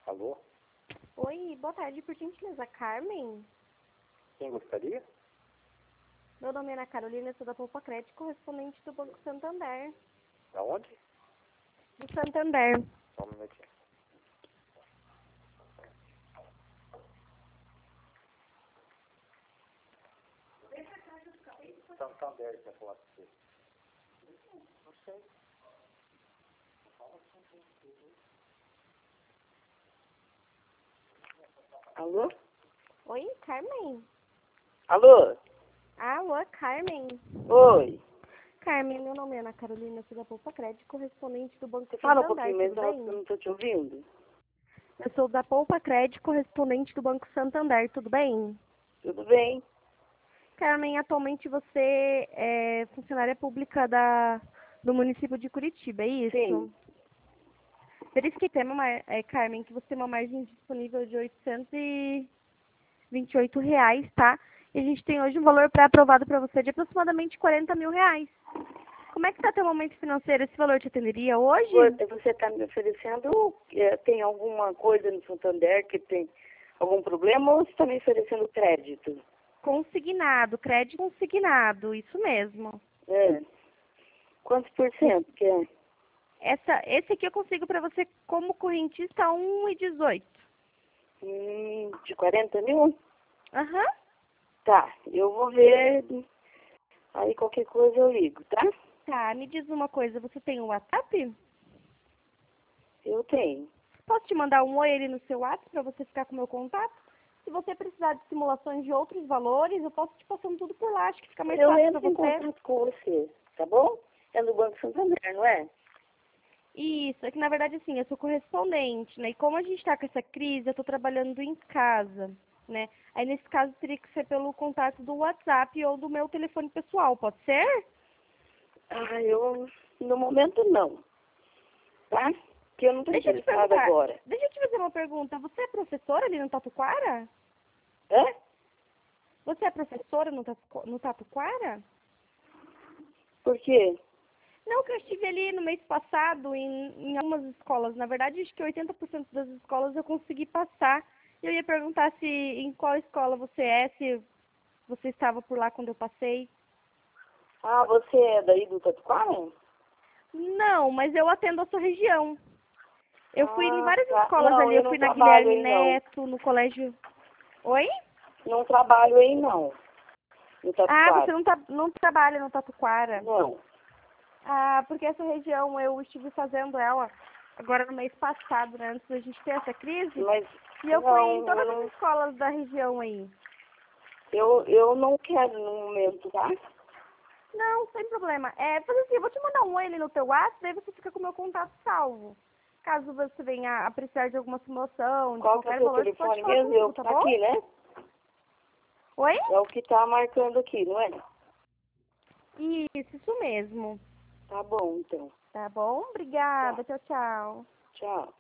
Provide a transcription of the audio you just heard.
Alô? Oi, boa tarde, por gentileza, Carmen? Quem gostaria? Meu nome é Ana Carolina, sou da Poupa Crédito, correspondente do Banco Santander. Da onde? Do Santander. Só um minutinho. Santander, quer falar com você? Não sei. Alô? Oi, Carmen? Alô? Alô, Carmen? Oi. Carmen, meu nome é Ana Carolina, sou da Poupa Crédito, correspondente do Banco Fala um Santander, pouquinho mais tudo alto que eu bem? não tô te ouvindo. Eu sou da Poupa Crédito, correspondente do Banco Santander, tudo bem? Tudo bem? Carmen, atualmente você é funcionária pública do município de Curitiba, é isso? Sim. Verifiquei, Carmen, que você tem uma margem disponível de R$ 828, tá? E a gente tem hoje um valor pré-aprovado para você de aproximadamente R$ 40 mil. Como é que está teu momento financeiro? Esse valor te atenderia hoje? Você está me oferecendo, tem alguma coisa no Santander que tem algum problema ou você está me oferecendo crédito? Consignado, crédito consignado, isso mesmo. É. Quantos por cento que é? Esse aqui eu consigo para você como correntista 1,18. De 40 mil? Aham. Tá, eu vou ver. Aí qualquer coisa eu ligo, tá? Tá, me diz uma coisa, você tem um WhatsApp? Eu tenho. Posso te mandar um oi ali no seu WhatsApp para você ficar com o meu contato? Se você precisar de simulações de outros valores, eu posso te passando tudo por lá. Acho que fica mais Eu fácil para entro em você. contato com você, tá bom? É no Banco Santander, não é? Isso, é que na verdade assim, eu sou correspondente, né? E como a gente está com essa crise, eu estou trabalhando em casa, né? Aí nesse caso teria que ser pelo contato do WhatsApp ou do meu telefone pessoal, pode ser? Eu, no momento não, tá? Porque eu não tô Deixa eu te interessada perguntar, agora. deixa eu te fazer uma pergunta. Você é professora ali no Tatuquara? Hã? Você é professora no Tatuquara? Por quê? Não, que eu estive ali no mês passado em algumas escolas. Na verdade, acho que 80% das escolas eu consegui passar. Eu ia perguntar se em qual escola você é, se você estava por lá quando eu passei. Ah, você é daí do Tatuquara? Não, mas eu atendo a sua região. Eu fui em várias Tá. escolas Não, ali. eu Eu não fui na trabalho Guilherme aí não. Neto, no colégio... Oi? Não trabalho aí não, no Ah, você Tatuquara. não trabalha no Tatuquara. Não. Ah, porque essa região eu estive fazendo ela agora no mês passado, né? Antes da gente ter essa crise. Mas, E eu fui em não, todas as escolas da região aí. eu não quero no momento, tá? Não, sem problema. Fazer assim, eu vou te mandar um oi ali no teu WhatsApp, daí você fica com o meu contato salvo. Caso você venha a precisar de alguma simulação, de Qual que é o qualquer seu valor, você pode telefone falar mesmo? É o comigo, que tá tá bom? aqui, né? Oi? É o que tá marcando aqui, não é? Isso mesmo. Tá bom, então. Tá bom? Tá. Obrigada. Tchau, tchau. Tchau.